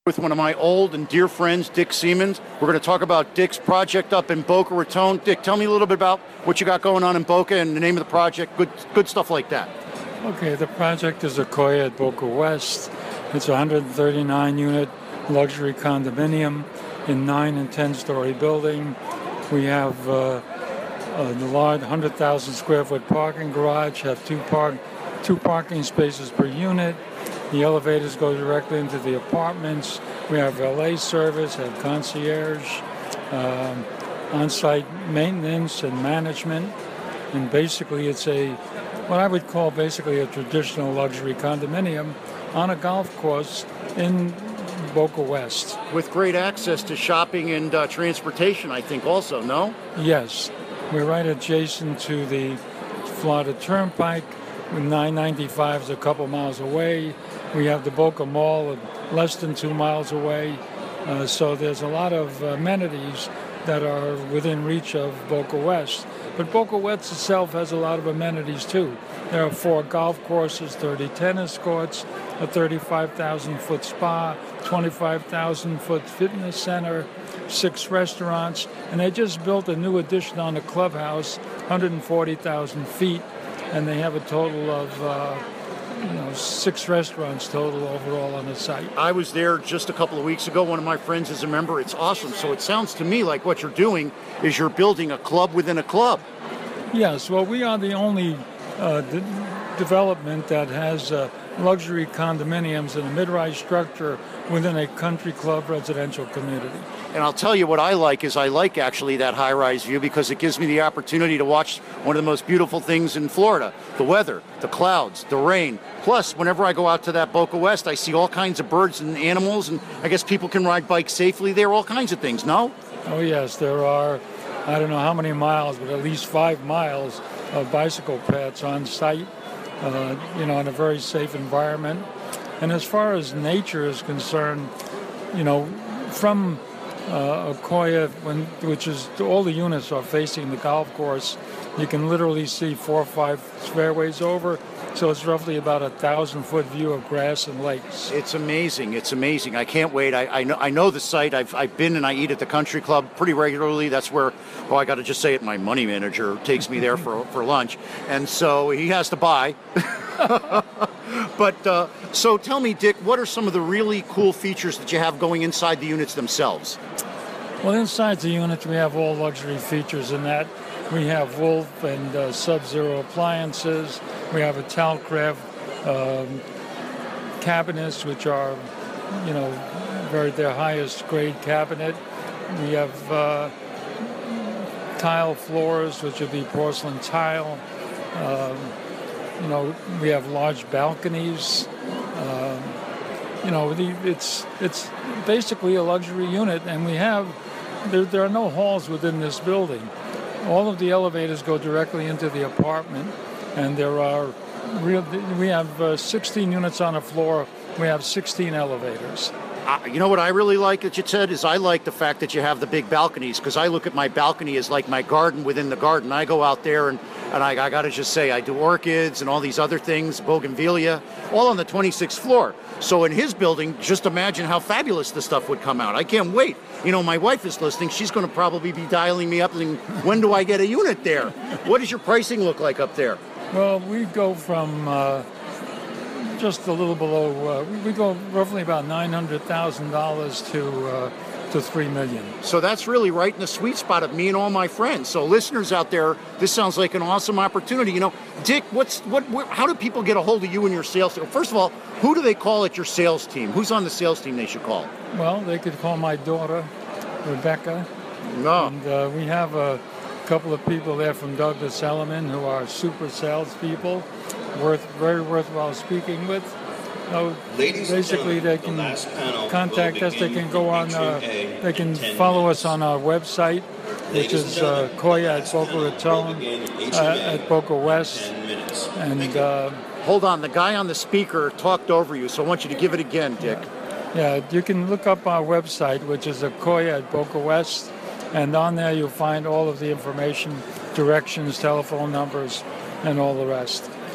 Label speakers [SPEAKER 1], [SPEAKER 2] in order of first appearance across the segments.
[SPEAKER 1] with one of my old and dear friends, Dick Siemens. We're going to talk about Dick's project up in Boca Raton. Dick, tell me a little bit about what you got going on in Boca and the name of the project, good stuff like that.
[SPEAKER 2] Okay, the project is Akoya at Boca West. It's a 139-unit luxury condominium in 9 and 10-story building. We have the large 100,000 square foot parking garage, have two parking spaces per unit. The elevators go directly into the apartments. We have valet service, have concierge, on-site maintenance and management. And basically it's what I would call basically a traditional luxury condominium on a golf course in Boca West.
[SPEAKER 1] With great access to shopping and transportation, I think also, no?
[SPEAKER 2] Yes. We're right adjacent to the Florida Turnpike. 995 is a couple miles away. We have the Boca Mall less than 2 miles away. So there's a lot of amenities that are within reach of Boca West. But Boca West itself has a lot of amenities too. There are 4 golf courses, 30 tennis courts, a 35,000-foot spa, 25,000-foot fitness center, 6 restaurants, and they just built a new addition on the clubhouse, 140,000 feet, and they have a total of 6 restaurants total overall on the site.
[SPEAKER 1] I was there just a couple of weeks ago. One of my friends is a member. It's awesome. So it sounds to me like what you're doing is you're building a club within a club.
[SPEAKER 2] Yes, well, we are the only development that has luxury condominiums in a mid-rise structure within a country club residential community.
[SPEAKER 1] And I'll tell you what I like is I like actually that high-rise view because it gives me the opportunity to watch one of the most beautiful things in Florida, the weather, the clouds, the rain. Plus, whenever I go out to that Boca West, I see all kinds of birds and animals, and I guess people can ride bikes safely there, all kinds of things, no?
[SPEAKER 2] Oh, yes, there are, I don't know how many miles, but at least 5 miles of bicycle paths on site, in a very safe environment. And as far as nature is concerned, from Akoya, which is all the units are facing the golf course, you can literally see 4 or 5 fairways over. So it's roughly about 1,000-foot view of grass and lakes.
[SPEAKER 1] It's amazing. It's amazing. I can't wait. I know the site. I've been and I eat at the country club pretty regularly. That's where, I got to just say it, my money manager takes me there for lunch. And so he has to buy. But so tell me, Dick, what are some of the really cool features that you have going inside the units themselves?
[SPEAKER 2] Well, inside the units, we have all luxury features in that. We have Wolf and Sub-Zero appliances. We have a Talcraft cabinets, which are, their highest grade cabinet. We have tile floors, which would be porcelain tile. We have large balconies. It's basically a luxury unit, and there are no halls within this building. All of the elevators go directly into the apartment, and we have 16 units on a floor. We have 16 elevators.
[SPEAKER 1] You know what I really like that you said is I like the fact that you have the big balconies, because I look at my balcony as like my garden within the garden. I go out there and I got to just say I do orchids and all these other things, bougainvillea, all on the 26th floor. So in his building, just imagine how fabulous the stuff would come out. I can't wait. My wife is listening. She's going to probably be dialing me up and when do I get a unit there? What does your pricing look like up there?
[SPEAKER 2] Well, we go from just a little below, we go roughly about $900,000 to $3 million.
[SPEAKER 1] So that's really right in the sweet spot of me and all my friends. So listeners out there, this sounds like an awesome opportunity. Dick, how do people get a hold of you and your sales team? First of all, who do they call at your sales team? Who's on the sales team they should call?
[SPEAKER 2] Well, they could call my daughter, Rebecca.
[SPEAKER 1] No.
[SPEAKER 2] And we have a couple of people there from Douglas Elliman who are super salespeople, very worthwhile speaking with. Basically, they can contact us. They can go on. They can follow us on our website, which is Akoya at Boca Raton, at Boca West. And
[SPEAKER 1] hold on, the guy on the speaker talked over you, so I want you to give it again, Dick.
[SPEAKER 2] Yeah, you can look up our website, which is Akoya at Boca West, and on there you'll find all of the information, directions, telephone numbers, and all the rest.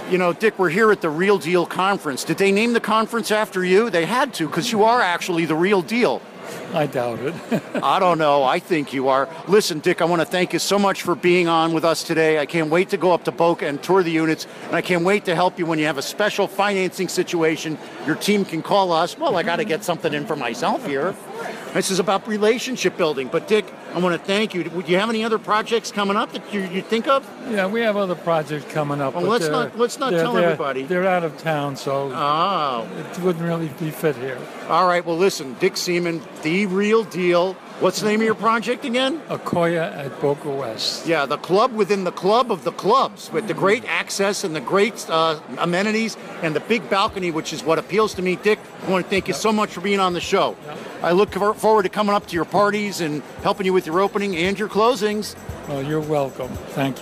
[SPEAKER 1] You know, Dick, we're here at the Real Deal Conference. Did they name the conference after you? They had to, because you are actually the real deal.
[SPEAKER 2] I doubt it.
[SPEAKER 1] I don't know. I think you are. Listen, Dick, I want to thank you so much for being on with us today. I can't wait to go up to Boca and tour the units, and I can't wait to help you when you have a special financing situation. Your team can call us. Well, I got to get something in for myself here. This is about relationship building. But, Dick, I want to thank you. Do you have any other projects coming up that you think of?
[SPEAKER 2] Yeah, we have other projects coming up.
[SPEAKER 1] Well, let's not tell everybody.
[SPEAKER 2] They're out of town, so it wouldn't really be fit here.
[SPEAKER 1] All right, well, listen, Dick Seaman, The Real Deal. What's the name of your project again?
[SPEAKER 2] Akoya at Boca West.
[SPEAKER 1] Yeah, the club within the club of the clubs, with the great access and the great amenities and the big balcony, which is what appeals to me. Dick, I want to thank you so much for being on the show. I look forward to coming up to your parties and helping you with your opening and your closings.
[SPEAKER 2] Well, you're welcome. Thank you.